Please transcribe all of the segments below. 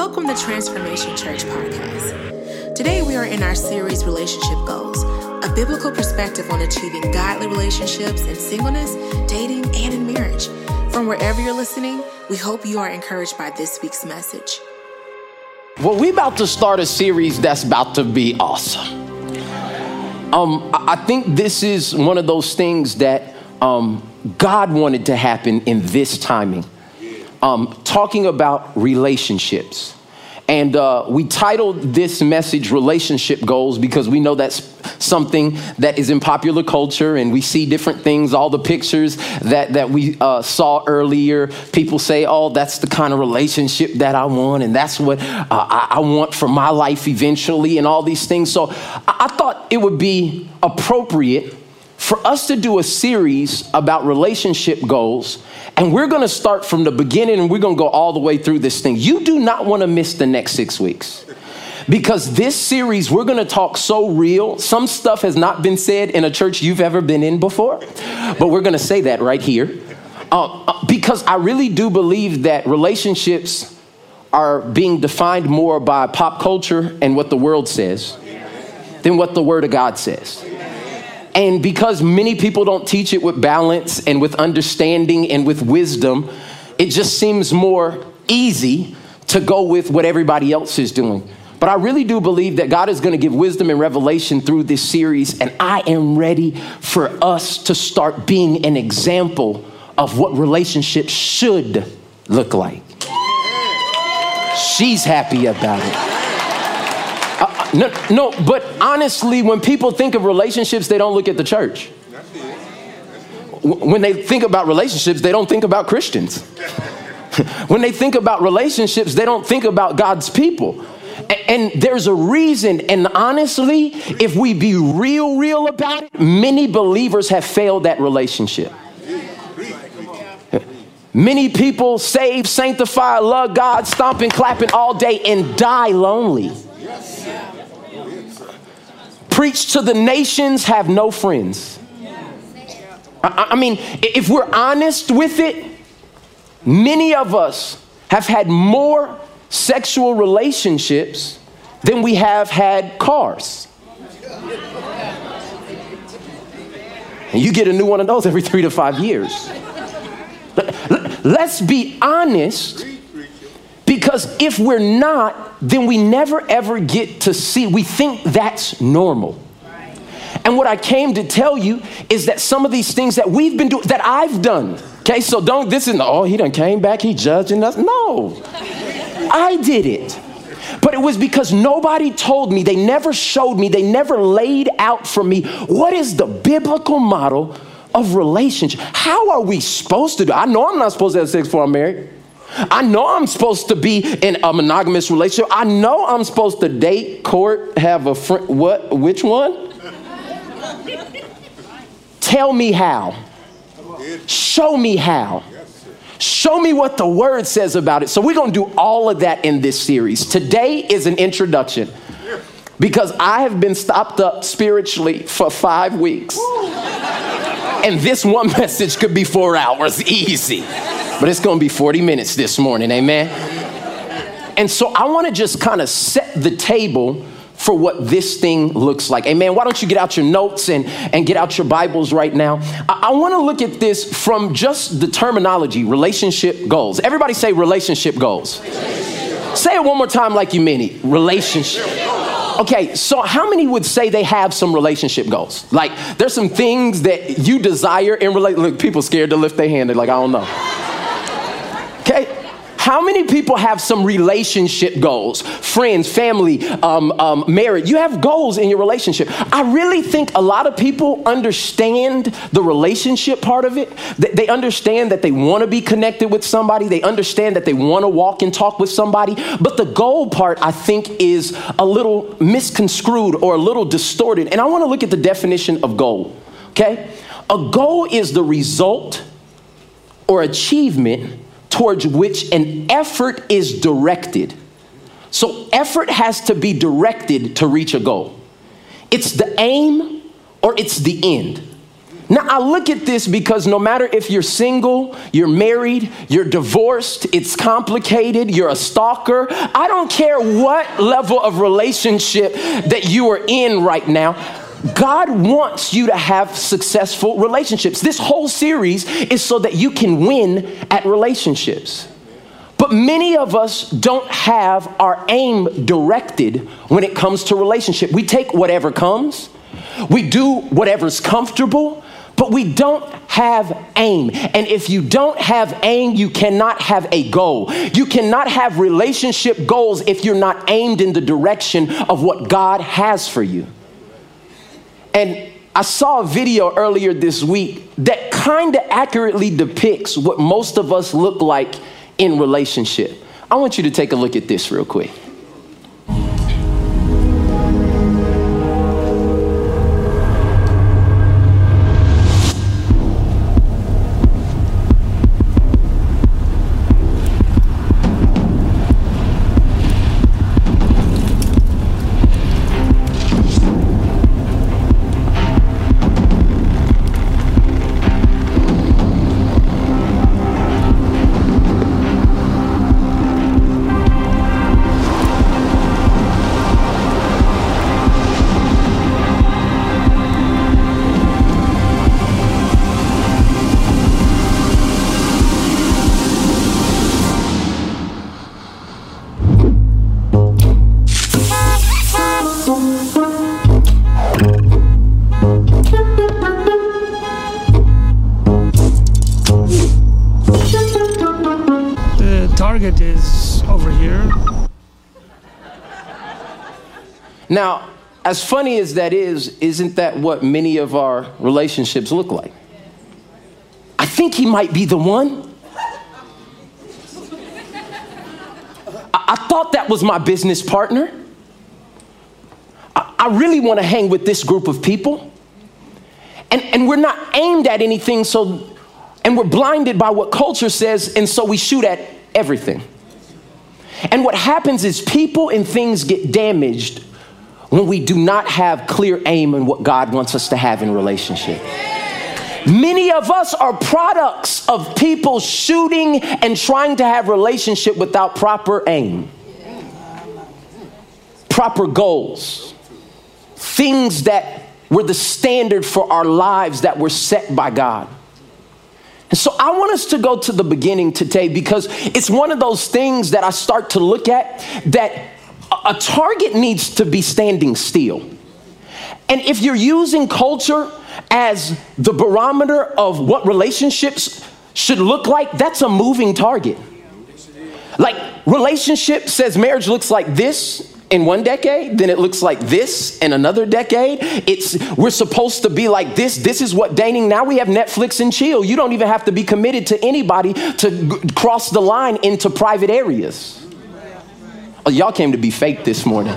Welcome to Transformation Church Podcast. Today we are in our series Relationship Goals, a biblical perspective on achieving godly relationships in singleness, dating, and in marriage. From wherever you're listening, we hope you are encouraged by this week's message. Well, we're about to start a series that's about to be awesome. I think this is one of those things that God wanted to happen in this timing. Talking about relationships. And we titled this message Relationship Goals because we know that's something that is in popular culture, and we see different things, all the pictures that we saw earlier. People say, oh, that's the kind of relationship that I want, and that's what I want for my life eventually, and all these things. So I thought it would be appropriate for us to do a series about relationship goals. And we're going to start from the beginning, and we're going to go all the way through this thing. You do not want to miss the next 6 weeks, because this series, we're going to talk so real. Some stuff has not been said in a church you've ever been in before, but we're going to say that right here. Because I really do believe that relationships are being defined more by pop culture and what the world says than what the Word of God says. And because many people don't teach it with balance and with understanding and with wisdom, it just seems more easy to go with what everybody else is doing. But I really do believe that God is going to give wisdom and revelation through this series. And I am ready for us to start being an example of what relationships should look like. She's happy about it. No, but honestly, when people think of relationships, they don't look at the church. When they think about relationships, they don't think about Christians. When they think about relationships, they don't think about God's people. And there's a reason. And honestly, if we be real about it, many believers have failed that relationship. Many people saved, sanctified, love God, stomping, clapping all day and die lonely. Preach to the nations, have no friends. I mean, if we're honest with it, many of us have had more sexual relationships than we have had cars. And you get a new one of those every 3 to 5 years. Let's be honest, because if we're not, then we never ever get to see. We think that's normal. And what I came to tell you is that some of these things that we've been doing, that I've done. Okay, so don't, this isn't, oh, he done came back, he judging us. No, I did it. But it was because nobody told me, they never showed me, they never laid out for me, what is the biblical model of relationship? How are we supposed to do? I know I'm not supposed to have sex before I'm married. I know I'm supposed to be in a monogamous relationship. I know I'm supposed to date, court, have a friend. What? Which one? Tell me how. Show me how. Show me what the Word says about it. So we're going to do all of that in this series. Today is an introduction, because I have been stopped up spiritually for 5 weeks. And this one message could be 4 hours, easy. But it's going to be 40 minutes this morning, amen? And so I want to just kind of set the table for what this thing looks like. Amen. Why don't you get out your notes and get out your Bibles right now? I want to look at this from just the terminology, relationship goals. Everybody say relationship goals. Say it one more time like you mean it. Relationship. Okay, so how many would say they have some relationship goals? Like, there's some things that you desire in relationship. Look, people scared to lift their hand. They're like, I don't know. Okay, how many people have some relationship goals? Friends, family, marriage. You have goals in your relationship. I really think a lot of people understand the relationship part of it. They understand that they want to be connected with somebody. They understand that they want to walk and talk with somebody. But the goal part, I think, is a little misconstrued or a little distorted. And I want to look at the definition of goal, okay? A goal is the result or achievement towards which an effort is directed. So effort has to be directed to reach a goal. It's the aim or it's the end. Now, I look at this because no matter if you're single, you're married, you're divorced, it's complicated, you're a stalker, I don't care what level of relationship that you are in right now, God wants you to have successful relationships. This whole series is so that you can win at relationships. But many of us don't have our aim directed when it comes to relationship. We take whatever comes, we do whatever's comfortable, but we don't have aim. And if you don't have aim, you cannot have a goal. You cannot have relationship goals if you're not aimed in the direction of what God has for you. And I saw a video earlier this week that kind of accurately depicts what most of us look like in relationship. I want you to take a look at this real quick. Target is over here. Now, as funny as that is, isn't that what many of our relationships look like? I think he might be the one. I thought that was my business partner. I really want to hang with this group of people. And we're not aimed at anything, and we're blinded by what culture says, and so we shoot at everything. And what happens is people and things get damaged when we do not have clear aim in what God wants us to have in relationship. Many of us are products of people shooting and trying to have relationship without proper aim, proper goals, things that were the standard for our lives that were set by God. And so I want us to go to the beginning today because it's one of those things that I start to look at that a target needs to be standing still. And if you're using culture as the barometer of what relationships should look like, that's a moving target. Like relationship says marriage looks like this in one decade, then it looks like this in another decade. We're supposed to be like this. This is what dating. Now we have Netflix and chill. You don't even have to be committed to anybody to cross the line into private areas. Oh, y'all came to be fake this morning.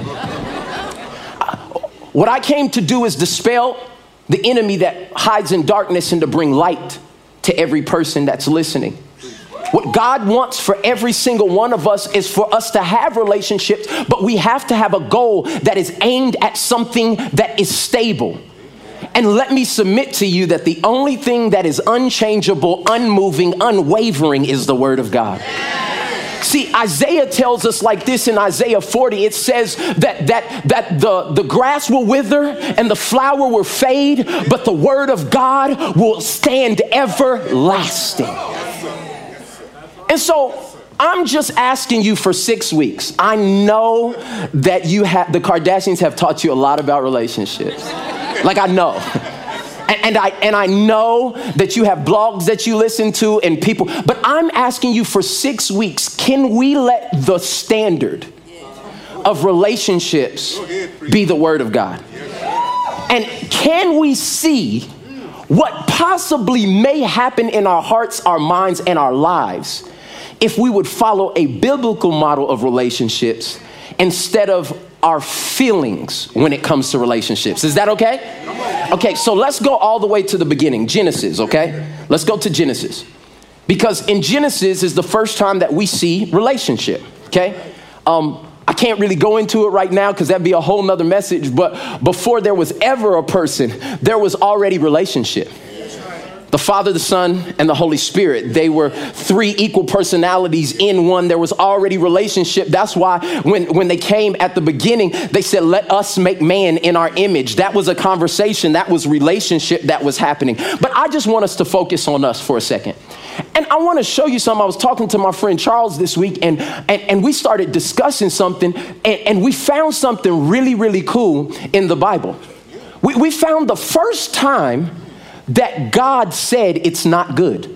What I came to do is dispel the enemy that hides in darkness and to bring light to every person that's listening. What God wants for every single one of us is for us to have relationships, but we have to have a goal that is aimed at something that is stable. And let me submit to you that the only thing that is unchangeable, unmoving, unwavering is the word of God. See, Isaiah tells us like this in Isaiah 40. It says that the grass will wither and the flower will fade, but the word of God will stand everlasting. And so I'm just asking you for 6 weeks. I know that the Kardashians have taught you a lot about relationships. Like I know. And I know that you have blogs that you listen to and people, but I'm asking you for 6 weeks, can we let the standard of relationships be the word of God? And can we see what possibly may happen in our hearts, our minds, and our lives if we would follow a biblical model of relationships instead of our feelings when it comes to relationships? Is that okay? Okay, so let's go all the way to the beginning, Genesis, okay? Let's go to Genesis. Because in Genesis is the first time that we see relationship, okay? I can't really go into it right now because that'd be a whole nother message, but before there was ever a person, there was already relationship. The Father, the Son, and the Holy Spirit. They were three equal personalities in one. There was already relationship. That's why when they came at the beginning, they said, let us make man in our image. That was a conversation. That was relationship that was happening. But I just want us to focus on us for a second. And I want to show you something. I was talking to my friend Charles this week, and we started discussing something, and we found something really, really cool in the Bible. We found the first time that God said it's not good.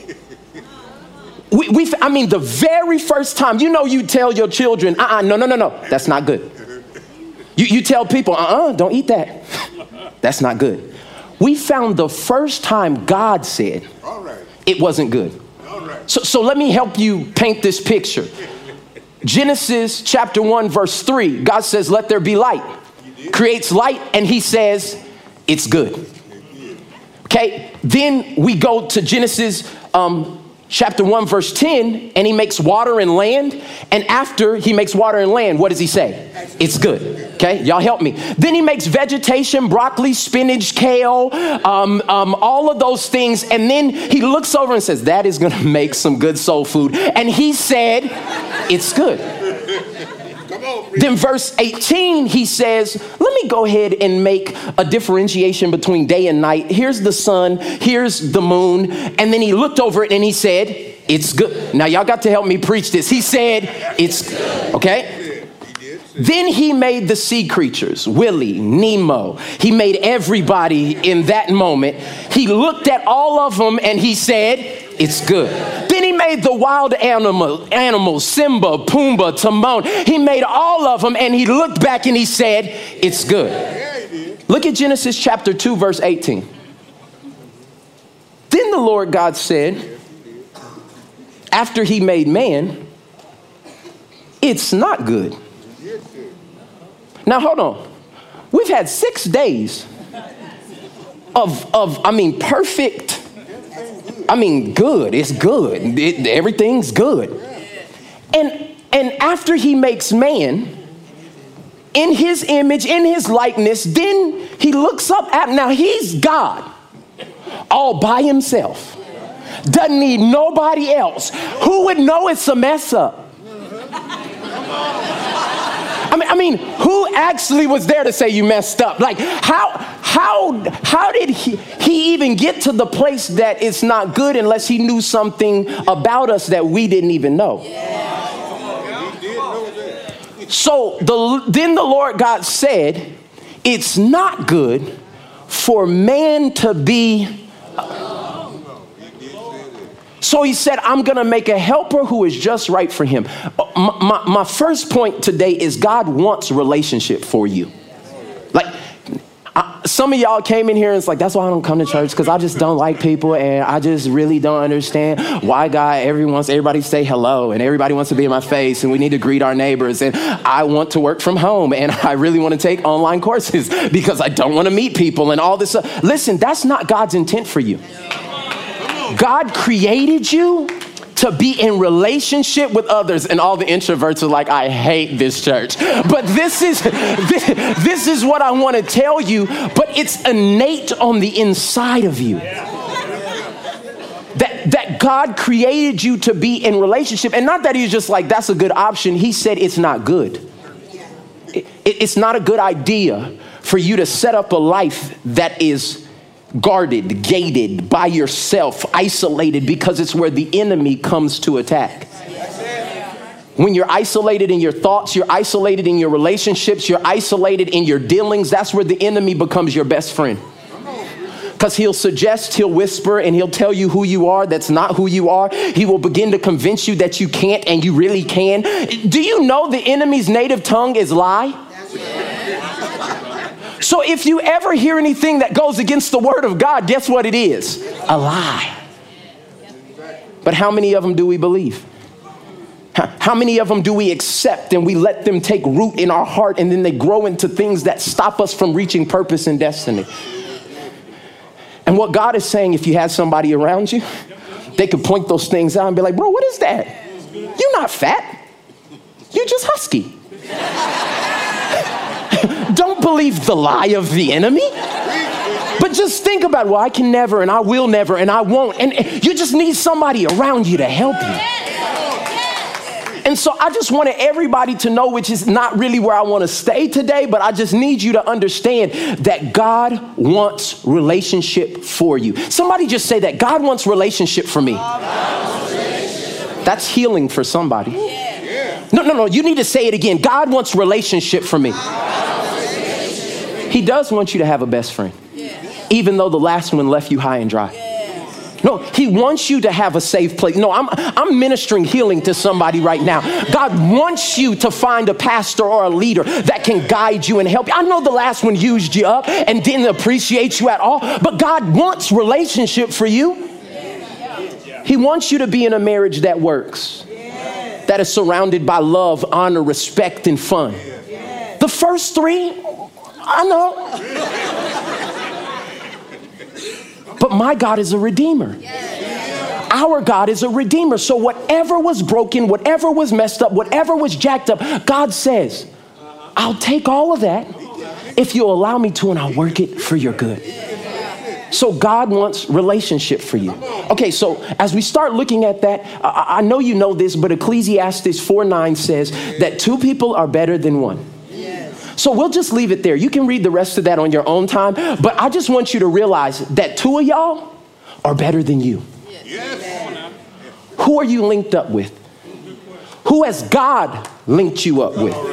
The very first time, you tell your children, no, that's not good. You tell people, don't eat that. That's not good. We found the first time God said it wasn't good. So let me help you paint this picture. Genesis chapter 1, verse 3, God says, let there be light. Creates light, and he says, it's good. Okay, then we go to Genesis chapter 1, verse 10, and he makes water and land. And after he makes water and land, what does he say? It's good. Okay, y'all help me. Then he makes vegetation, broccoli, spinach, kale, all of those things. And then he looks over and says, that is going to make some good soul food. And he said, it's good. Then verse 18, he says, let me go ahead and make a differentiation between day and night. Here's the sun, here's the moon. And then he looked over it and he said, it's good. Now y'all got to help me preach this. He said, it's good. Okay. Then he made the sea creatures, Willie, Nemo. He made everybody in that moment. He looked at all of them and he said, it's good. Then he made the wild animals, Simba, Pumbaa, Timon. He made all of them and he looked back and he said, it's good. Look at Genesis chapter 2, verse 18. Then the Lord God said, after he made man, it's not good. Now, hold on. We've had 6 days of perfect. Good. It's good. Everything's good. And after he makes man in his image, in his likeness, then he looks up at, now he's God all by himself. Doesn't need nobody else. Who would know it's a mess up? Who actually was there to say you messed up? Like, how did he even get to the place that it's not good unless he knew something about us that we didn't even know? So then the Lord God said, it's not good for man to be. So he said, I'm going to make a helper who is just right for him. My first point today is God wants relationship for you. Like, some of y'all came in here and it's like, that's why I don't come to church, because I just don't like people and I just really don't understand why God everybody say hello and everybody wants to be in my face and we need to greet our neighbors and I want to work from home and I really want to take online courses because I don't want to meet people and all this stuff. Listen, that's not God's intent for you. God created you to be in relationship with others, and all the introverts are like, I hate this church. But this is what I want to tell you, but it's innate on the inside of you. That God created you to be in relationship, and not that he's just like, that's a good option. He said it's not good. It's not a good idea for you to set up a life that is guarded, gated, by yourself, isolated, because it's where the enemy comes to attack. When you're isolated in your thoughts, you're isolated in your relationships, you're isolated in your dealings, that's where the enemy becomes your best friend. Because he'll suggest, he'll whisper, and he'll tell you who you are that's not who you are. He will begin to convince you that you can't and you really can. Do you know the enemy's native tongue is lie? So if you ever hear anything that goes against the word of God, guess what it is? A lie. But how many of them do we believe? How many of them do we accept and we let them take root in our heart and then they grow into things that stop us from reaching purpose and destiny? And what God is saying, if you have somebody around you, they could point those things out and be like, bro, what is that? You're not fat. You're just husky. Don't believe the lie of the enemy. But just think about, well, I can never, and I will never, and I won't. And you just need somebody around you to help you. And so I just wanted everybody to know, which is not really where I want to stay today, but I just need you to understand that God wants relationship for you. Somebody just say that. God wants relationship for me. That's healing for somebody. No. You need to say it again. God wants relationship for me. He does want you to have a best friend, even though the last one left you high and dry. No, he wants you to have a safe place. No, I'm ministering healing to somebody right now. God wants you to find a pastor or a leader that can guide you and help you. I know the last one used you up and didn't appreciate you at all, but God wants relationship for you. He wants you to be in a marriage that works, that is surrounded by love, honor, respect, and fun. The first three, I know. But my God is a redeemer. Our God is a redeemer. So whatever was broken, whatever was messed up, whatever was jacked up, God says, I'll take all of that if you'll allow me to, and I'll work it for your good. So God wants relationship for you. Okay, so as we start looking at that, I know you know this, but Ecclesiastes 4:9 says that two people are better than one. So we'll just leave it there. You can read the rest of that on your own time. But I just want you to realize that two of y'all are better than you. Yes. Who are you linked up with? Who has God linked you up with?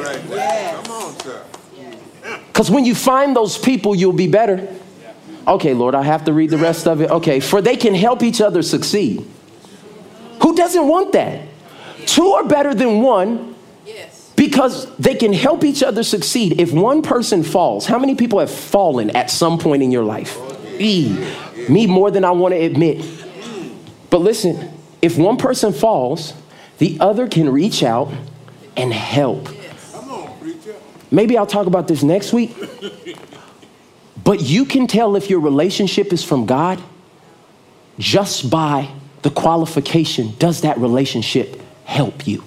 Because when you find those people, you'll be better. Okay, Lord, I have to read the rest of it. Okay, for they can help each other succeed. Who doesn't want that? Two are better than one. Because they can help each other succeed. If one person falls, how many people have fallen at some point in your life? Me more than I want to admit. But listen, if one person falls, the other can reach out and help. Maybe I'll talk about this next week. But you can tell if your relationship is from God just by the qualification, does that relationship help you?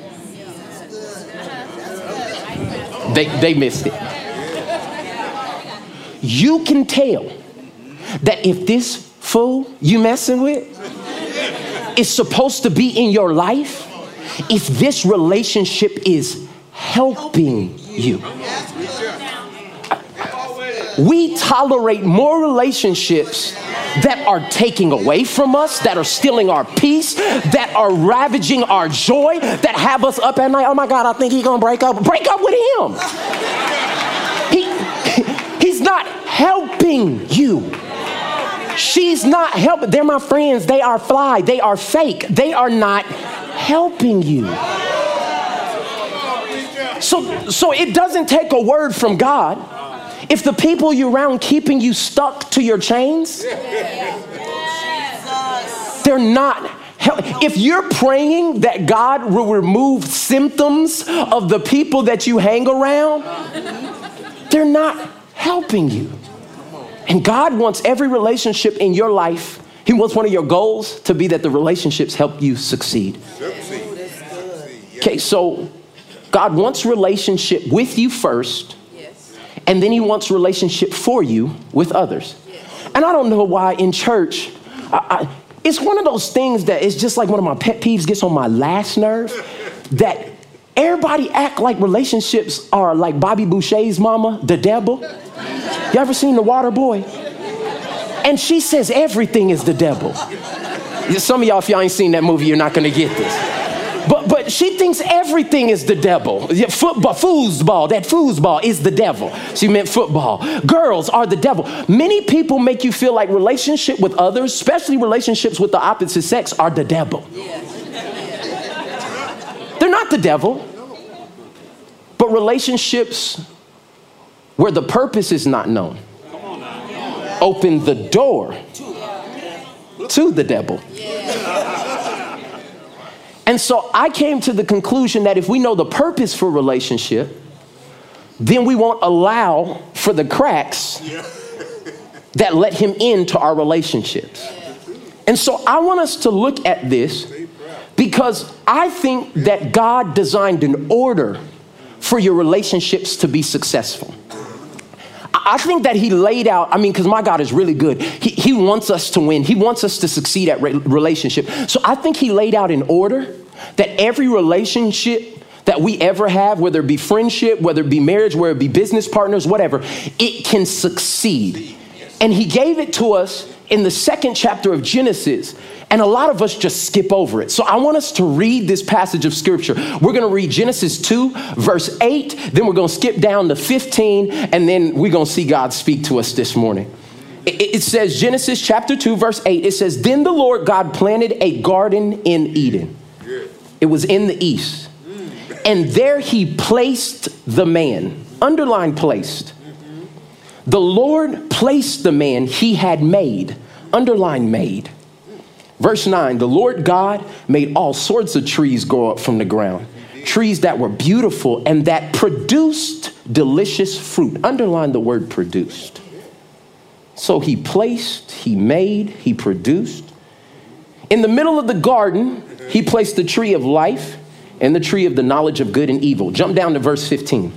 They missed it. You can tell that if this fool you messing with is supposed to be in your life, if this relationship is helping you. We tolerate more relationships that are taking away from us, that are stealing our peace, that are ravaging our joy, that have us up at night. Oh my God, I think he's gonna break up. Break up with him. He's not helping you. She's not helping. They're my friends. They are fly. They are fake. They are not helping you. So it doesn't take a word from God. If the people you're around keeping you stuck to your chains, they're not. If you're praying that God will remove symptoms of the people that you hang around, they're not helping you. And God wants every relationship in your life. He wants one of your goals to be that the relationships help you succeed. Okay, so God wants relationship with you first. And then he wants relationship for you with others. And I don't know why in church, it's one of those things that is just like one of my pet peeves, gets on my last nerve, that everybody act like relationships are like Bobby Boucher's mama, the devil. You ever seen The Water Boy? And she says everything is the devil. Some of y'all, if y'all ain't seen that movie, you're not gonna get this. But she thinks everything is the devil. Foosball, that foosball is the devil. She meant football. Girls are the devil. Many people make you feel like relationship with others, especially relationships with the opposite sex, are the devil. They're not the devil. But relationships where the purpose is not known open the door to the devil. And so I came to the conclusion that if we know the purpose for relationship, then we won't allow for the cracks that let him into our relationships. And so I want us to look at this because I think that God designed an order for your relationships to be successful. I think that he laid out, because my God is really good. He wants us to win. He wants us to succeed at relationship. So I think he laid out in order that every relationship that we ever have, whether it be friendship, whether it be marriage, whether it be business partners, whatever, it can succeed. And he gave it to us in the 2nd chapter of Genesis. And a lot of us just skip over it. So I want us to read this passage of scripture. We're going to read Genesis 2, verse 8. Then we're going to skip down to 15. And then we're going to see God speak to us this morning. It says, Genesis chapter 2, verse 8. It says, then the Lord God planted a garden in Eden. It was in the east. And there he placed the man. Underline placed. The Lord placed the man he had made. Underline made. Verse 9, the Lord God made all sorts of trees grow up from the ground. Trees that were beautiful and that produced delicious fruit. Underline the word produced. So he placed, he made, he produced. In the middle of the garden, he placed the tree of life and the tree of the knowledge of good and evil. Jump down to verse 15.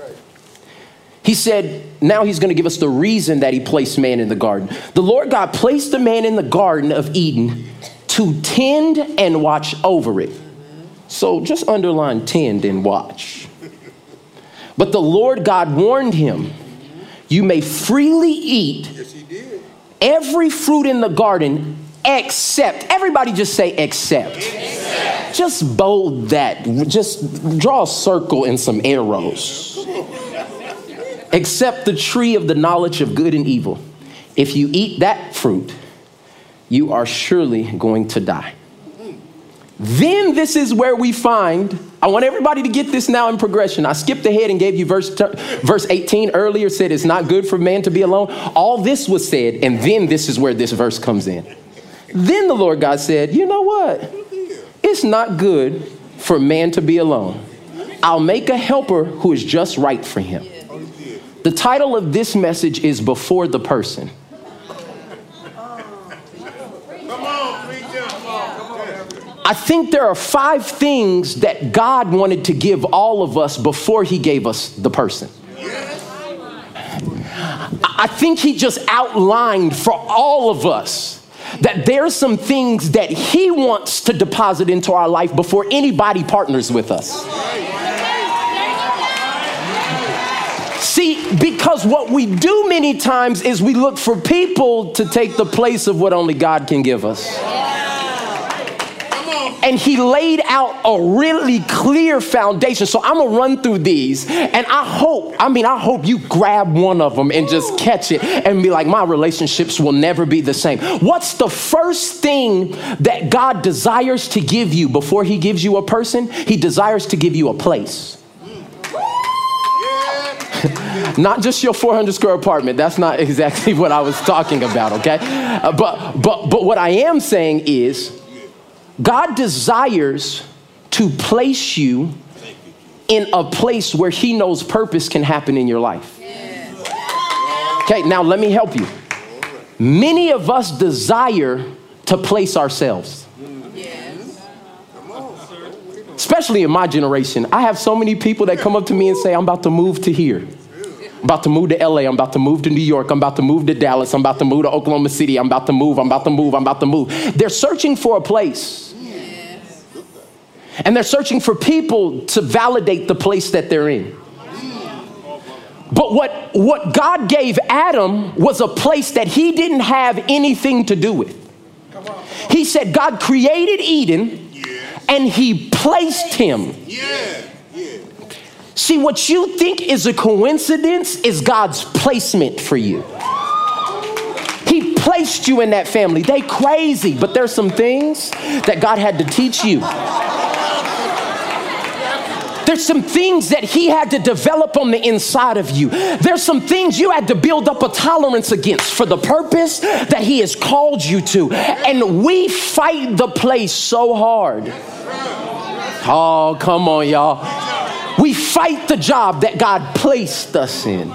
He said, now he's going to give us the reason that he placed man in the garden. The Lord God placed the man in the Garden of Eden to tend and watch over it. So just underline tend and watch. But the Lord God warned him, you may freely eat every fruit in the garden except, everybody just say except. Just bold that, just draw a circle and some arrows. Except the tree of the knowledge of good and evil. If you eat that fruit, you are surely going to die. Then this is where we find, I want everybody to get this now in progression. I skipped ahead and gave you verse 18 earlier, said it's not good for man to be alone. All this was said, and then this is where this verse comes in. Then the Lord God said, you know what? It's not good for man to be alone. I'll make a helper who is just right for him. The title of this message is Before the Person. I think there are 5 things that God wanted to give all of us before he gave us the person. I think he just outlined for all of us that there's some things that he wants to deposit into our life before anybody partners with us. See, because what we do many times is we look for people to take the place of what only God can give us. And he laid out a really clear foundation. So I'm going to run through these. And I hope you grab one of them and just catch it and be like, my relationships will never be the same. What's the first thing that God desires to give you before he gives you a person? He desires to give you a place. Not just your 400 square apartment. That's not exactly what I was talking about, okay? But what I am saying is God desires to place you in a place where he knows purpose can happen in your life. Okay, now let me help you. Many of us desire to place ourselves. Especially in my generation. I have so many people that come up to me and say, I'm about to move to here. I'm about to move to LA. I'm about to move to New York. I'm about to move to Dallas. I'm about to move to Oklahoma City. I'm about to move. They're searching for a place. And they're searching for people to validate the place that they're in. But what God gave Adam was a place that he didn't have anything to do with. He said God created Eden and he placed him. See, what you think is a coincidence is God's placement for you. He placed you in that family. They crazy, but there's some things that God had to teach you. There's some things that he had to develop on the inside of you. There's some things you had to build up a tolerance against for the purpose that he has called you to. And we fight the place so hard. Oh, come on, y'all. We fight the job that God placed us in.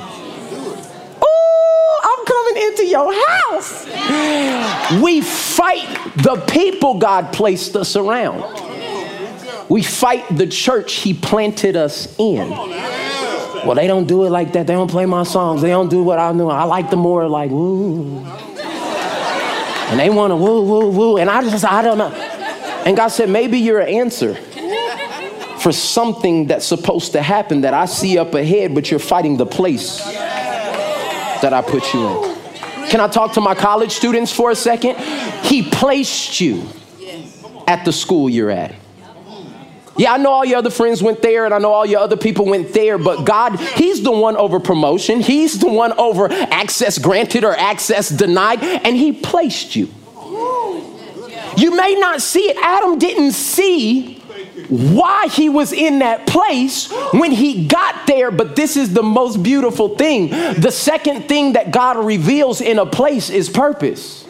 Oh, I'm coming into your house. We fight the people God placed us around. We fight the church he planted us in. Well, they don't do it like that. They don't play my songs. They don't do what I know. I like them more like woo. And they want to woo, woo, woo. And I don't know. And God said, maybe you're an answer for something that's supposed to happen that I see up ahead, but you're fighting the place that I put you in. Can I talk to my college students for a second? He placed you at the school you're at. Yeah, I know all your other friends went there and I know all your other people went there, but God, he's the one over promotion. He's the one over access granted or access denied, and he placed you. You may not see it. Adam didn't see why he was in that place when he got there, but this is the most beautiful thing. The second thing that God reveals in a place is purpose.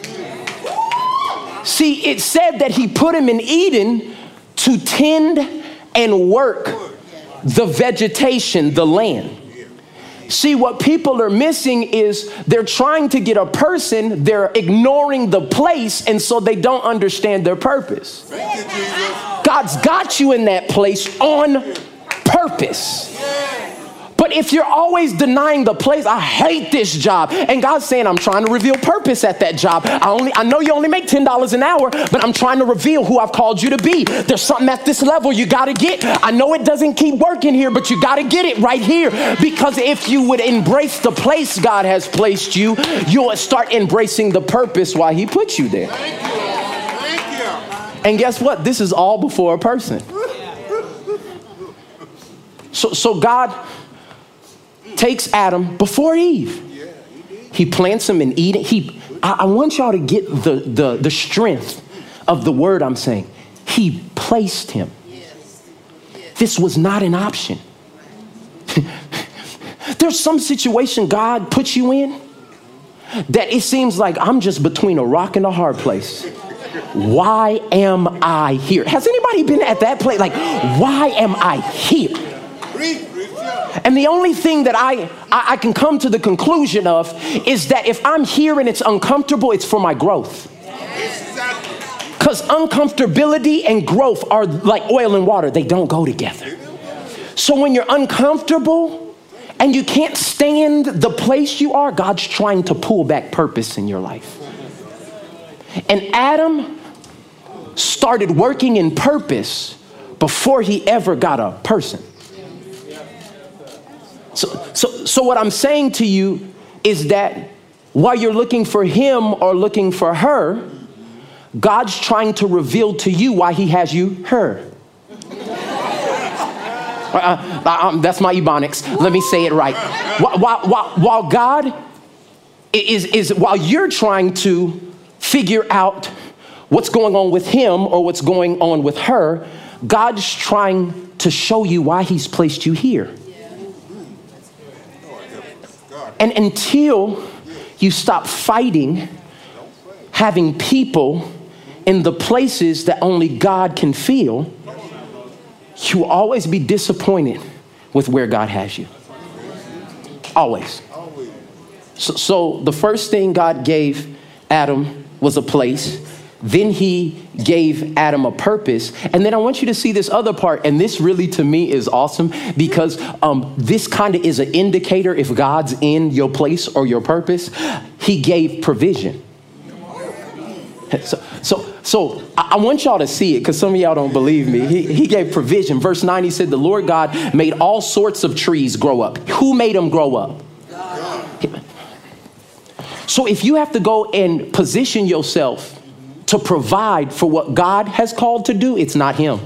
See, it said that he put him in Eden to tend and work the vegetation, the land. See, what people are missing is they're trying to get a person, they're ignoring the place, and so they don't understand their purpose. God's got you in that place on purpose. But if you're always denying the place, I hate this job. And God's saying, I'm trying to reveal purpose at that job. I know you only make $10 an hour, but I'm trying to reveal who I've called you to be. There's something at this level you got to get. I know it doesn't keep working here, but you got to get it right here. Because if you would embrace the place God has placed you, you'll start embracing the purpose why he put you there. Thank you. Thank you. And guess what? This is all before a person. So God takes Adam before Eve. He plants him in Eden. I want y'all to get the strength of the word I'm saying. He placed him. This was not an option. There's some situation God puts you in that it seems like I'm just between a rock and a hard place. Why am I here? Has anybody been at that place? Like, why am I here? And the only thing that I can come to the conclusion of is that if I'm here and it's uncomfortable, it's for my growth. Because uncomfortability and growth are like oil and water. They don't go together. So when you're uncomfortable and you can't stand the place you are, God's trying to pull back purpose in your life. And Adam started working in purpose before he ever got a person. So what I'm saying to you is that while you're looking for him or looking for her, God's trying to reveal to you why he has you her. That's my Ebonics. Let me say it right. While God is while you're trying to figure out what's going on with him or what's going on with her, God's trying to show you why he's placed you here. And until you stop fighting, having people in the places that only God can feel, you will always be disappointed with where God has you. Always. So the first thing God gave Adam was a place. Then he gave Adam a purpose. And then I want you to see this other part. And this really, to me, is awesome because this kind of is an indicator if God's in your place or your purpose. He gave provision. So I want y'all to see it because some of y'all don't believe me. He gave provision. Verse 9, he said, the Lord God made all sorts of trees grow up. Who made them grow up? God. So if you have to go and position yourself to provide for what God has called to do, it's not him.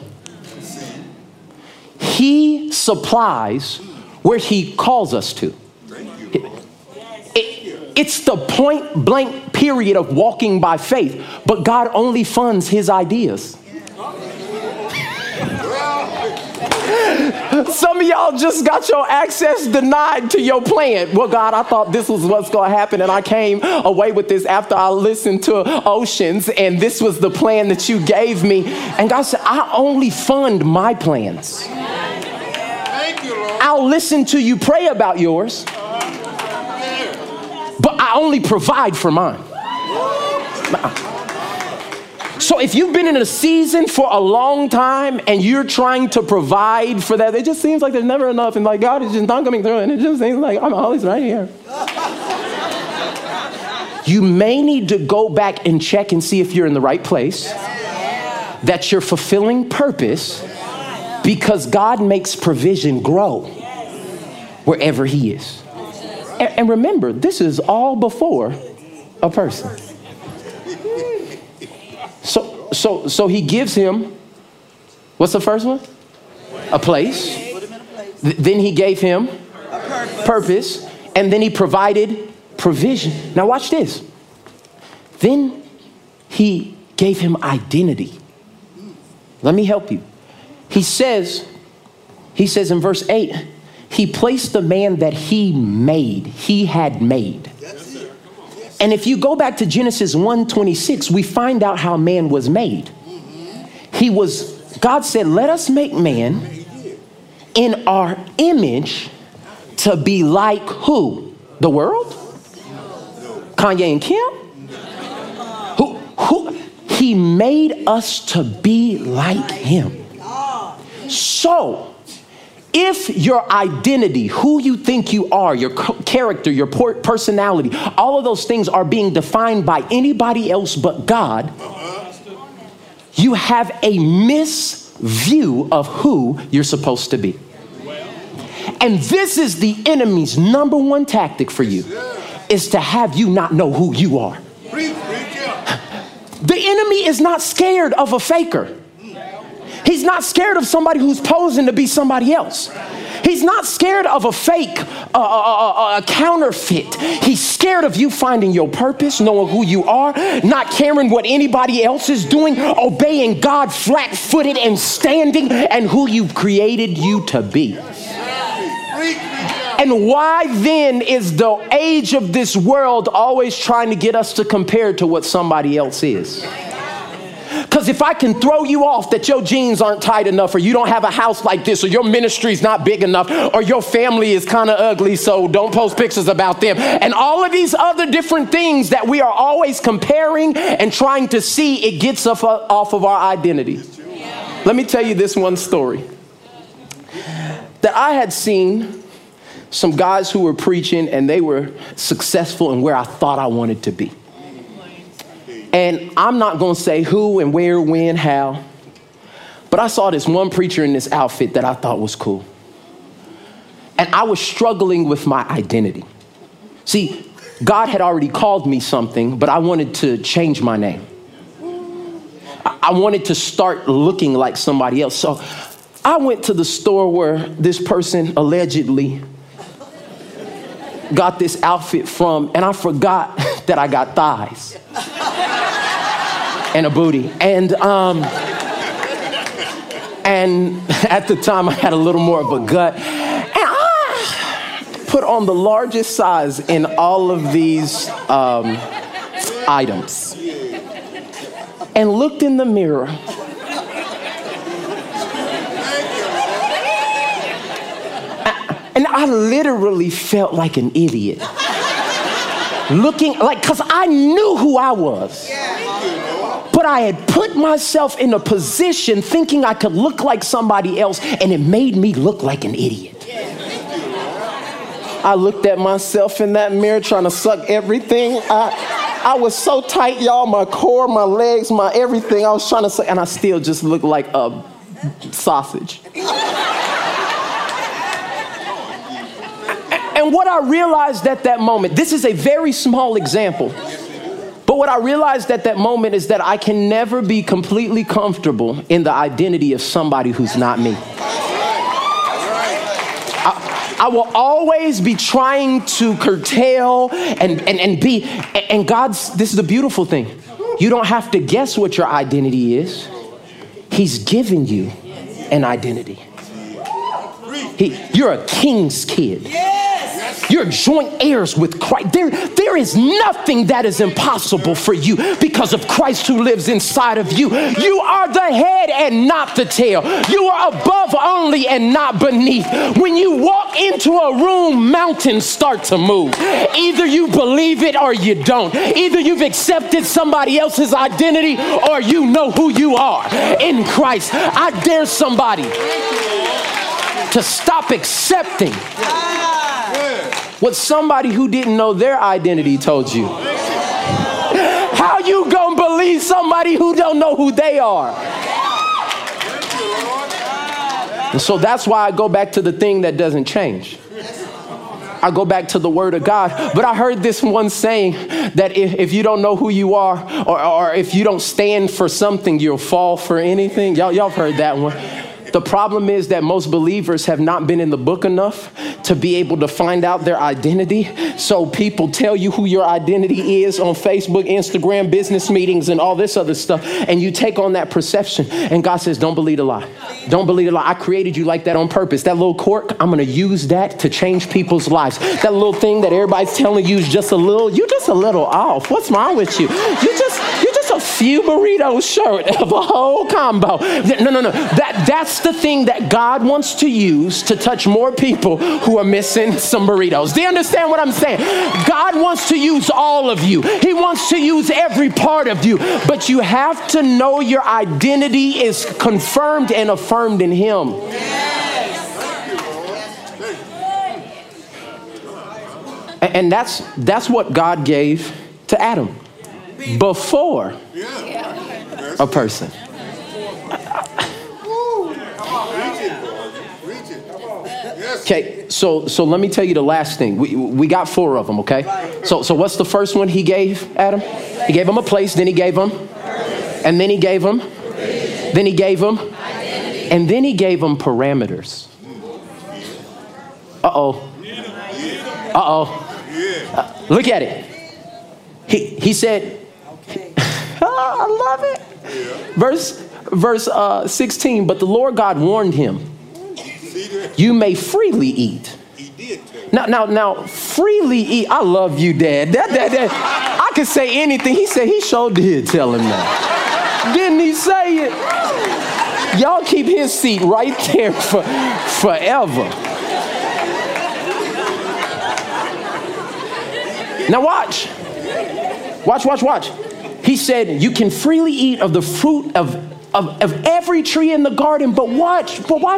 He supplies where he calls us to. It's the point blank period of walking by faith, but God only funds his ideas. Some of y'all just got your access denied to your plan. Well, God, I thought this was what's going to happen, and I came away with this after I listened to Oceans, and this was the plan that you gave me. And God said, I only fund my plans. Thank you, Lord. I'll listen to you pray about yours, but I only provide for mine. So if you've been in a season for a long time and you're trying to provide for that, it just seems like there's never enough, and like God is just not coming through, and it just seems like I'm always right here. You may need to go back and check and see if you're in the right place, that you're fulfilling purpose, because God makes provision grow wherever he is. And remember, this is all before a person. So he gives him, what's the first one? A place. Then he gave him purpose. And then he provided provision. Now watch this. Then he gave him identity. Let me help you. He says in verse 8, he placed the man that he had made. And if you go back to Genesis 1:26, we find out how man was made. God said, let us make man in our image to be like who? The world? Kanye and Kim? Who? He made us to be like him. So, if your identity, who you think you are, your character, your personality, all of those things are being defined by anybody else but God, you have a misview of who you're supposed to be. And this is the enemy's number one tactic for you, is to have you not know who you are. The enemy is not scared of a faker. He's not scared of somebody who's posing to be somebody else. He's not scared of a fake, a counterfeit. He's scared of you finding your purpose, knowing who you are, not caring what anybody else is doing, obeying God flat-footed and standing, and who you've created you to be. And why then is the age of this world always trying to get us to compare to what somebody else is? Because if I can throw you off that your jeans aren't tight enough, or you don't have a house like this, or your ministry's not big enough, or your family is kind of ugly, so don't post pictures about them, and all of these other different things that we are always comparing and trying to see, it gets us off of our identity. Let me tell you this one story that I had seen some guys who were preaching, and they were successful in where I thought I wanted to be. And I'm not going to say who and where, when, how, but I saw this one preacher in this outfit that I thought was cool. And I was struggling with my identity. See, God had already called me something, but I wanted to change my name. I wanted to start looking like somebody else. So I went to the store where this person allegedly got this outfit from, and I forgot that I got thighs and a booty. And at the time I had a little more of a gut. And I put on the largest size in all of these items and looked in the mirror. And I literally felt like an idiot. Looking like, because I knew who I was. But I had put myself in a position thinking I could look like somebody else, and it made me look like an idiot. I looked at myself in that mirror trying to suck everything. I was so tight, y'all, my core, my legs, my everything. I was trying to suck, and I still just looked like a sausage. And what I realized at that moment, this is a very small example, but what I realized at that moment is that I can never be completely comfortable in the identity of somebody who's not me. I will always be trying to curtail and be, and this is the beautiful thing. You don't have to guess what your identity is. He's given you an identity. You're a king's kid. You're joint heirs with Christ. There is nothing that is impossible for you because of Christ who lives inside of you. You are the head and not the tail. You are above only and not beneath. When you walk into a room, mountains start to move. Either you believe it or you don't. Either you've accepted somebody else's identity or you know who you are in Christ. I dare somebody to stop accepting what somebody who didn't know their identity told you. How you gonna believe somebody who don't know who they are? And so that's why I go back to the thing that doesn't change. I go back to the word of God. But I heard this one saying that if you don't know who you are, or if you don't stand for something, you'll fall for anything. Y'all have heard that one. The problem is that most believers have not been in the book enough to be able to find out their identity. So people tell you who your identity is on Facebook, Instagram, business meetings, and all this other stuff. And you take on that perception. And God says, don't believe the lie. Don't believe the lie. I created you like that on purpose. That little quirk, I'm going to use that to change people's lives. That little thing that everybody's telling you is just a little, you're just a little off. What's wrong with you? You're just a few burritos short of a whole combo. No. That's the thing that God wants to use to touch more people who are missing some burritos. Do you understand what I'm saying? God wants to use all of you. He wants to use every part of you. But you have to know your identity is confirmed and affirmed in Him. And that's what God gave to Adam before a person. Okay, so let me tell you the last thing. We got 4 of them, okay? So what's the first one He gave Adam? He gave him a place, then He gave him, and then He gave him, then He gave him, and then He gave him parameters. Look at it. He said, I love it. Verse 16, but the Lord God warned him, you may freely eat. Now, freely eat. I love you, Dad. I could say anything. He said he sure did tell him that. Didn't he say it? Y'all keep his seat right there forever. Now watch. Watch. He said, you can freely eat of the fruit of every tree in the garden, but watch.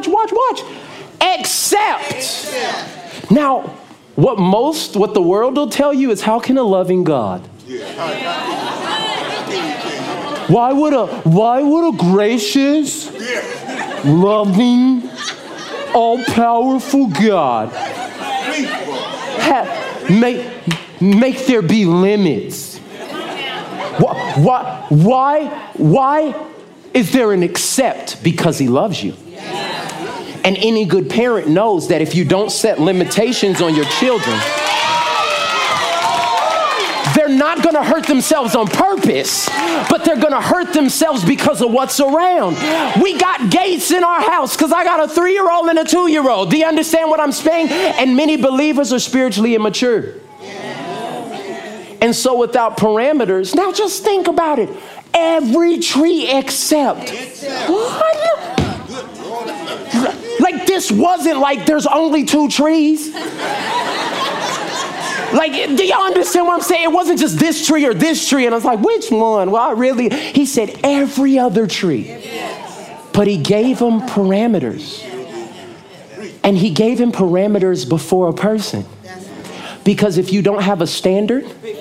Except. Now, what the world will tell you is, how can a loving God? Why would a gracious, loving, all-powerful God make there be limits? Why is there an except? Because He loves you. And any good parent knows that if you don't set limitations on your children, they're not going to hurt themselves on purpose, but they're going to hurt themselves because of what's around. We got gates in our house because I got a 3-year-old and a 2-year-old. Do you understand what I'm saying? And many believers are spiritually immature. And so without parameters, now just think about it. Every tree except. What? Like, this wasn't like there's only 2 trees. Like, do y'all understand what I'm saying? It wasn't just this tree or this tree. And I was like, which one? Well, he said every other tree. But He gave them parameters. And He gave him parameters before a person. Because if you don't have a standard,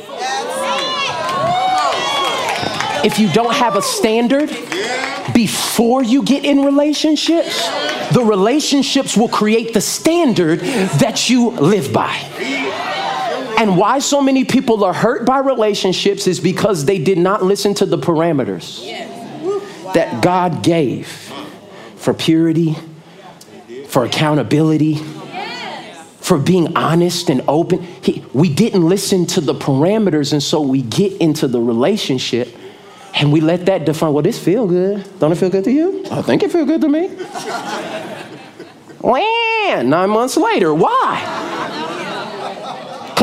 before you get in relationships, the relationships will create the standard that you live by. And why so many people are hurt by relationships is because they did not listen to the parameters that God gave for purity, for accountability, for being honest and open. We didn't listen to the parameters, and so we get into the relationship and we let that define, well, this feel good. Don't it feel good to you? I think it feel good to me. 9 months later, why?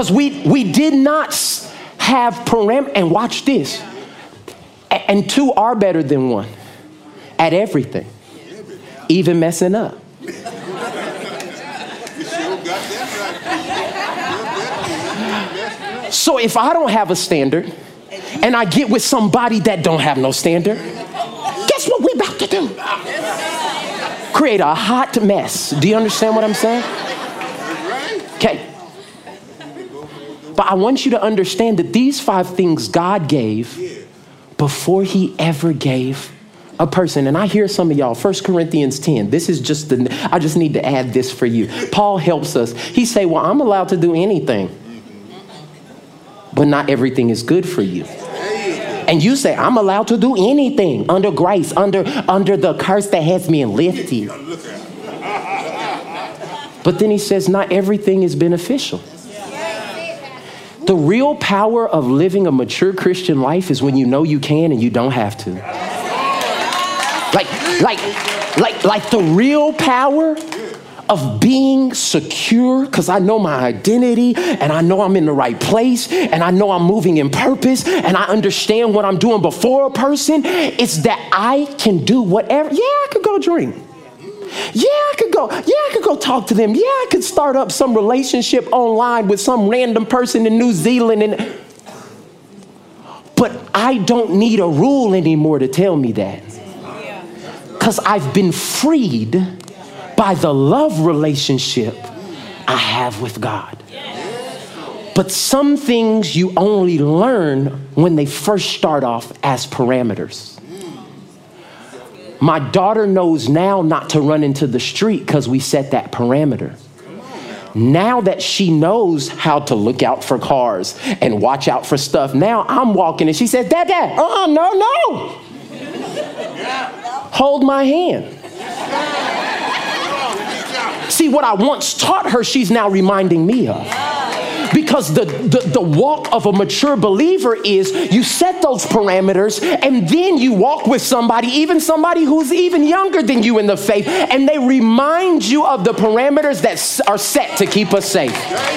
Because we did not have parameters. And watch this. And two are better than one at everything, even messing up. So if I don't have a standard and I get with somebody that don't have no standard, guess what we about to do? Create a hot mess. Do you understand what I'm saying? Okay. But I want you to understand that these 5 things God gave before he ever gave a person. And I hear some of y'all, 1 Corinthians 10, this is just I just need to add this for you. Paul helps us. He say, well, I'm allowed to do anything, but not everything is good for you. And you say, I'm allowed to do anything under grace, under the curse that has me lifted. But then he says, not everything is beneficial. The real power of living a mature Christian life is when you know you can and you don't have to. Like the real power of being secure, because I know my identity and I know I'm in the right place and I know I'm moving in purpose and I understand what I'm doing before a person. It's that I can do whatever. Yeah, I could go drink. Yeah, I could go talk to them. Yeah, I could start up some relationship online with some random person in New Zealand. But I don't need a rule anymore to tell me that. Because I've been freed by the love relationship I have with God. But some things you only learn when they first start off as parameters. My daughter knows now not to run into the street because we set that parameter. Now that she knows how to look out for cars and watch out for stuff, now I'm walking and she says, Dad, no. Hold my hand. See, what I once taught her, she's now reminding me of. Because the walk of a mature believer is you set those parameters and then you walk with somebody, even somebody who's even younger than you in the faith, and they remind you of the parameters that are set to keep us safe.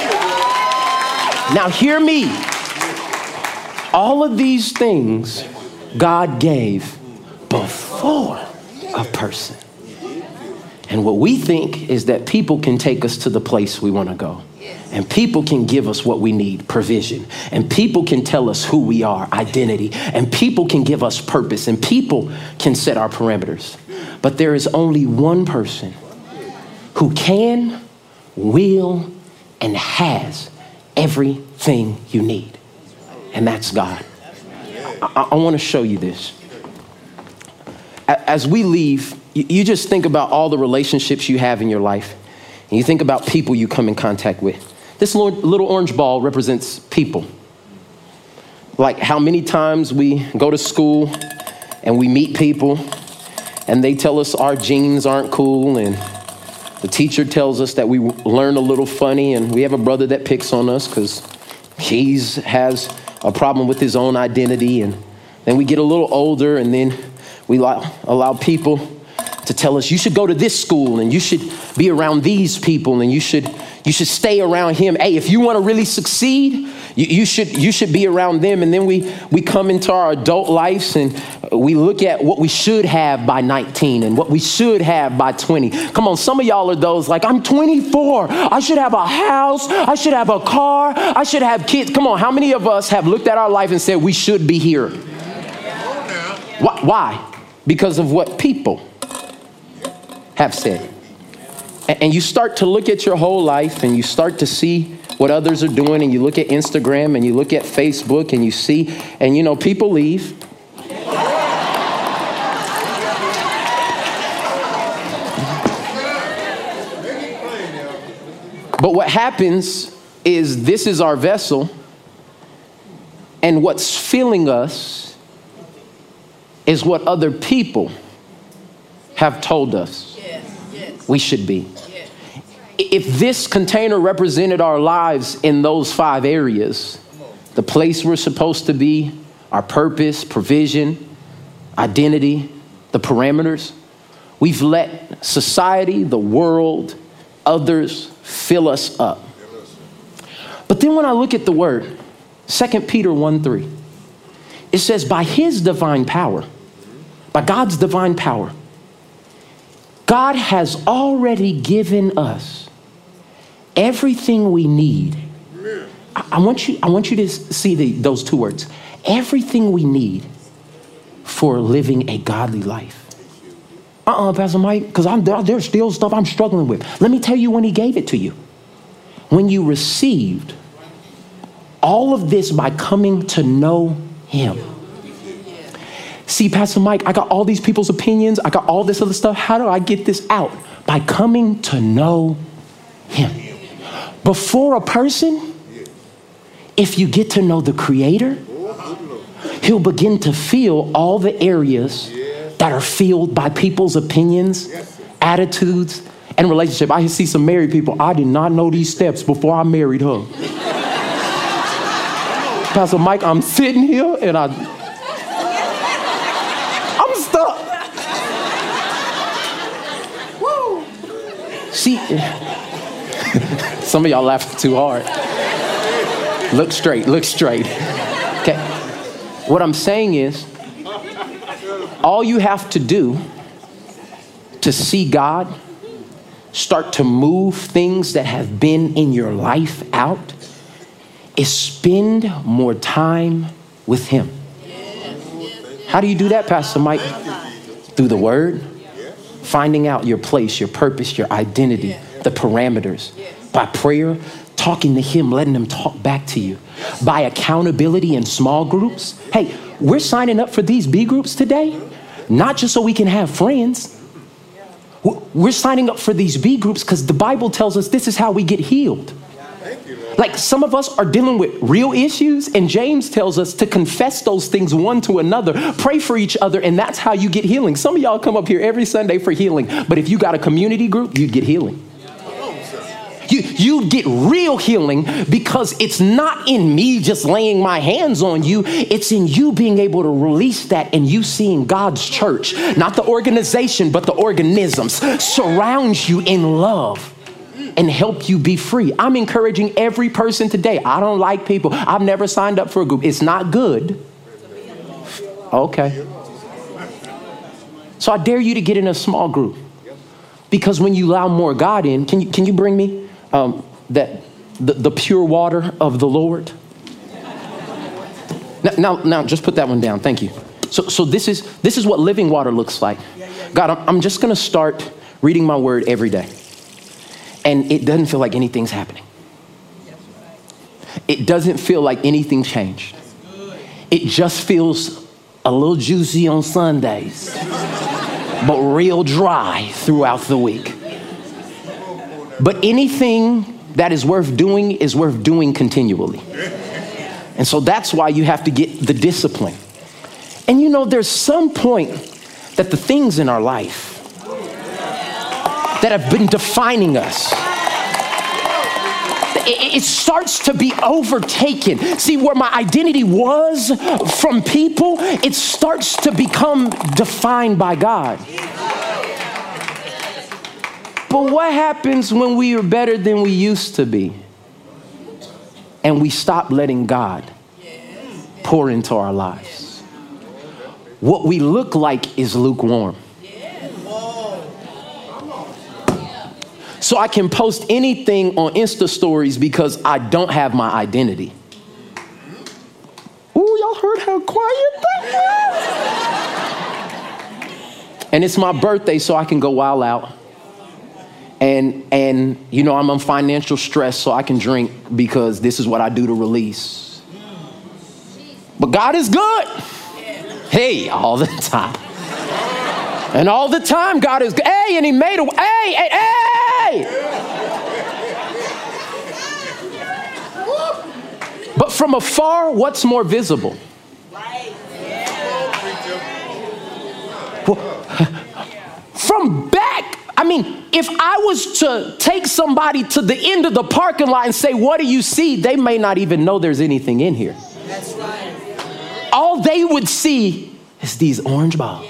Now hear me. All of these things God gave before a person. And what we think is that people can take us to the place we want to go. And people can give us what we need, provision. And people can tell us who we are, identity. And people can give us purpose. And people can set our parameters. But there is only one person who can, will, and has everything you need. And that's God. I want to show you this. As we leave, you just think about all the relationships you have in your life. And you think about people you come in contact with. This little orange ball represents people. Like how many times we go to school and we meet people and they tell us our genes aren't cool, and the teacher tells us that we learn a little funny, and we have a brother that picks on us because he has a problem with his own identity. And then we get a little older and then we allow people to tell us you should go to this school and you should be around these people and you should stay around him. Hey, if you want to really succeed, you should be around them. And then we come into our adult lives and we look at what we should have by 19 and what we should have by 20. Come on, some of y'all are those like, I'm 24. I should have a house. I should have a car. I should have kids. Come on, how many of us have looked at our life and said we should be here? Why? Because of what people have said. And you start to look at your whole life and you start to see what others are doing, and you look at Instagram and you look at Facebook and you see, and people leave. But what happens is this is our vessel, and what's filling us is what other people have told us we should be. If this container represented our lives in those 5 areas, the place we're supposed to be, our purpose, provision, identity, the parameters, we've let society, the world, others fill us up. But then when I look at the word, 2 Peter 1:3, it says, by his divine power, by God's divine power, God has already given us everything we need. I want you to see those two words. Everything we need for living a godly life. Pastor Mike, because there's still stuff I'm struggling with. Let me tell you when he gave it to you. When you received all of this by coming to know him. See, Pastor Mike, I got all these people's opinions. I got all this other stuff. How do I get this out? By coming to know him. Before a person, if you get to know the Creator, he'll begin to feel all the areas that are filled by people's opinions, attitudes, and relationship. I see some married people. I did not know these steps before I married her. Pastor Mike, I'm sitting here and I'm stuck. Woo. See, some of y'all laughing too hard. Look straight, look straight. Okay. What I'm saying is, all you have to do to see God start to move things that have been in your life out is spend more time with him. How do you do that, Pastor Mike? Through the word, finding out your place, your purpose, your identity, the parameters. By prayer, talking to him, letting him talk back to you. By accountability in small groups. Hey, we're signing up for these B groups today, not just so we can have friends. We're signing up for these B groups because the Bible tells us this is how we get healed. Like some of us are dealing with real issues, and James tells us to confess those things one to another, pray for each other, and that's how you get healing. Some of y'all come up here every Sunday for healing, but if you got a community group, you'd get healing. You get real healing because it's not in me just laying my hands on you. It's in you being able to release that and you seeing God's church, not the organization, but the organisms surround you in love and help you be free. I'm encouraging every person today. I don't like people. I've never signed up for a group. It's not good. Okay. So I dare you to get in a small group because when you allow more God in, can you bring me the pure water of the Lord? Now, just put that one down. Thank you. So this is what living water looks like. God, I'm just going to start reading my word every day. And it doesn't feel like anything's happening. It doesn't feel like anything changed. It just feels a little juicy on Sundays, but real dry throughout the week. But anything that is worth doing continually. And so that's why you have to get the discipline. And you know, there's some point that the things in our life that have been defining us, it starts to be overtaken. See, where my identity was from people, it starts to become defined by God. But what happens when we are better than we used to be and we stop letting God pour into our lives? What we look like is lukewarm. So I can post anything on Insta stories because I don't have my identity. Ooh, y'all heard how quiet that was? And it's my birthday, so I can go wild out. And you know, I'm on financial stress, so I can drink because this is what I do to release. But God is good. Hey, all the time. And all the time, God is good. Hey, and he made a way. Hey. But from afar, what's more visible? From back, I mean, if I was to take somebody to the end of the parking lot and say, what do you see? They may not even know there's anything in here. That's right. All they would see is these orange balls.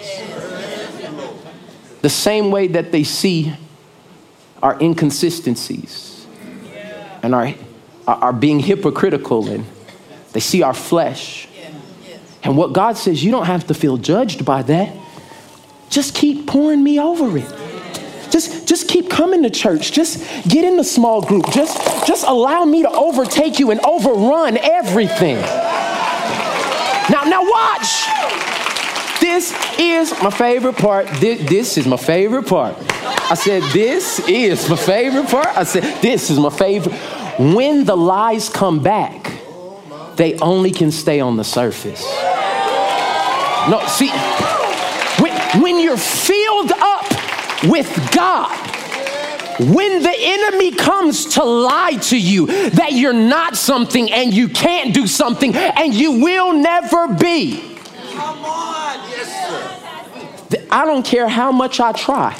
The same way that they see our inconsistencies and our are being hypocritical and they see our flesh. And what God says, you don't have to feel judged by that. Just keep pouring me over it. Just keep coming to church. Just get in the small group. Just allow me to overtake you and overrun everything. Now watch. This is my favorite part. This is my favorite part. I said, this is my favorite part. I said, this is my favorite. When the lies come back, they only can stay on the surface. No, see, when you're filled up with God, when the enemy comes to lie to you that you're not something and you can't do something and you will never be. Come on. Yes, sir. I don't care how much I try.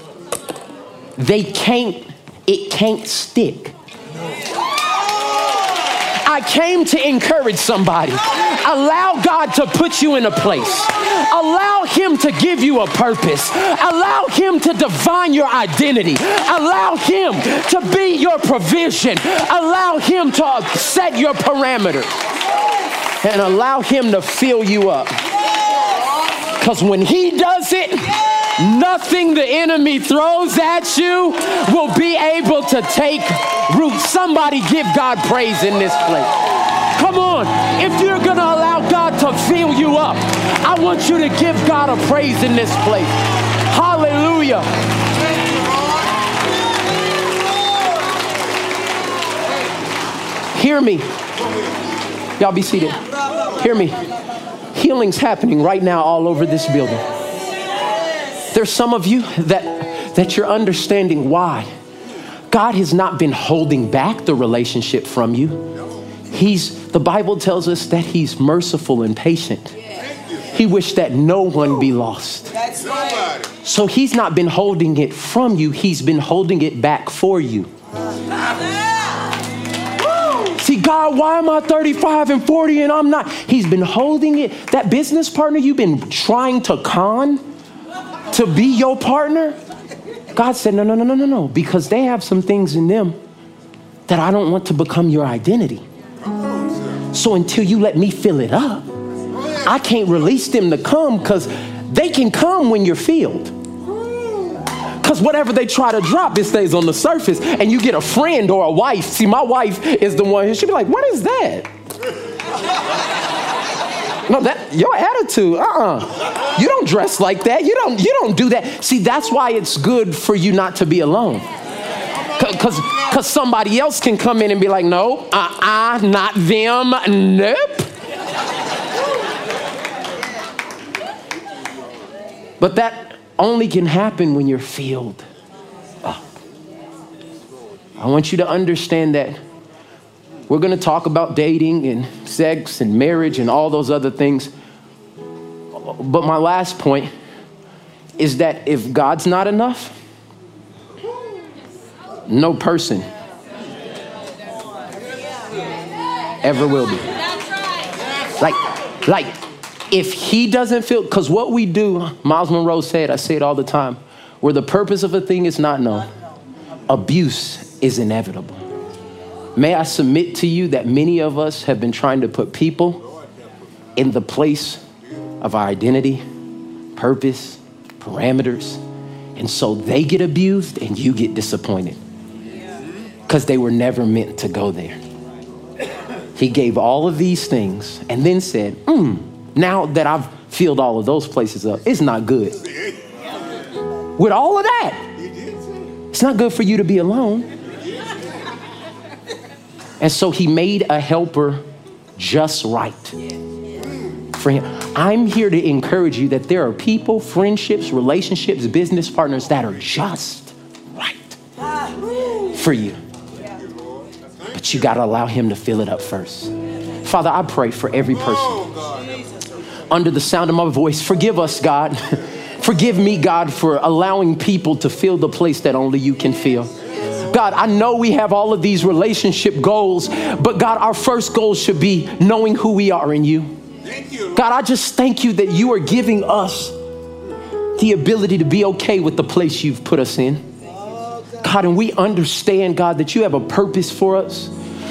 It can't stick. I came to encourage somebody. Allow God to put you in a place. Allow him to give you a purpose. Allow him to define your identity. Allow him to be your provision. Allow him to set your parameters. And allow him to fill you up. Because when he does it, nothing the enemy throws at you will be able to take root. Somebody give God praise in this place. Come on. If you're going to allow God to fill you up, I want you to give God a praise in this place. Hallelujah. Hear me. Y'all be seated. Hear me. Healing's happening right now all over this building. There's some of you that you're understanding why God has not been holding back the relationship from you. The Bible tells us that he's merciful and patient. He wished that no one be lost. That's right. So he's not been holding it from you. He's been holding it back for you. See, God, why am I 35 and 40 and I'm not? He's been holding it. That business partner you've been trying to con to be your partner, God said, no, because they have some things in them that I don't want to become your identity. So until you let me fill it up, I can't release them to come, because they can come when you're filled. Because whatever they try to drop, it stays on the surface, and you get a friend or a wife. See, my wife is the one, she'll be like, what is that? No, that your attitude, You don't dress like that. You don't do that. See, that's why it's good for you not to be alone. Because somebody else can come in and be like, no, not them, nope. But that only can happen when you're filled up. I want you to understand that we're going to talk about dating and sex and marriage and all those other things. But my last point is that if God's not enough, no person ever will be. Like if he doesn't feel, because what we do, Miles Monroe said, I say it all the time, where the purpose of a thing is not known, abuse is inevitable. May I submit to you that many of us have been trying to put people in the place of our identity, purpose, parameters, and so they get abused and you get disappointed because they were never meant to go there. He gave all of these things and then said, now that I've filled all of those places up, it's not good. With all of that, it's not good for you to be alone. And so he made a helper just right for him. I'm here to encourage you that there are people, friendships, relationships, business partners that are just right for you. But you got to allow him to fill it up first. Father, I pray for every person under the sound of my voice. Forgive us, God. Forgive me, God, for allowing people to fill the place that only you can fill. God, I know we have all of these relationship goals, but God, our first goal should be knowing who we are in you. God, I just thank you that you are giving us the ability to be okay with the place you've put us in. God, and we understand, God, that you have a purpose for us.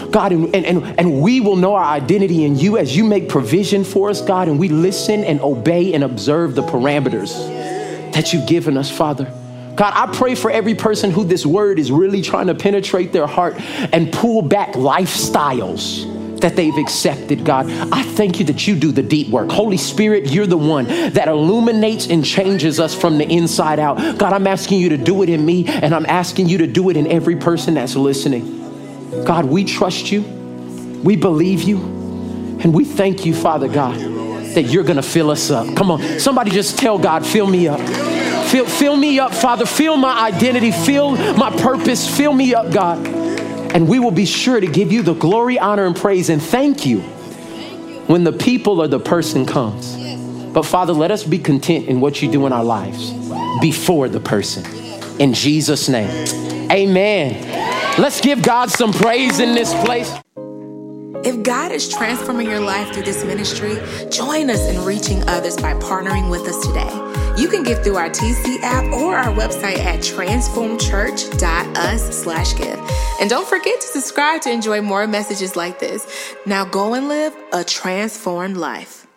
God, and we will know our identity in you as you make provision for us, God, and we listen and obey and observe the parameters that you've given us, Father. God, I pray for every person who this word is really trying to penetrate their heart and pull back lifestyles that they've accepted, God. I thank you that you do the deep work. Holy Spirit, you're the one that illuminates and changes us from the inside out. God, I'm asking you to do it in me, and I'm asking you to do it in every person that's listening. God, we trust you, we believe you, and we thank you, Father God, that you're gonna fill us up. Come on, somebody just tell God, fill me up. Fill me up, Father. Fill my identity, fill my purpose, fill me up, God. And we will be sure to give you the glory, honor, and praise, and thank you when the people or the person comes. But Father, let us be content in what you do in our lives before the person. In Jesus' name, amen. Let's give God some praise in this place. If God is transforming your life through this ministry, join us in reaching others by partnering with us today. You can give through our TC app or our website at transformchurch.us/give. And don't forget to subscribe to enjoy more messages like this. Now go and live a transformed life.